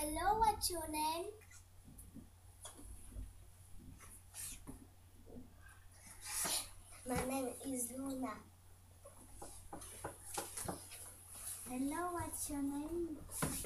Hello, what's your name? My name is Luna. Hello, what's your name?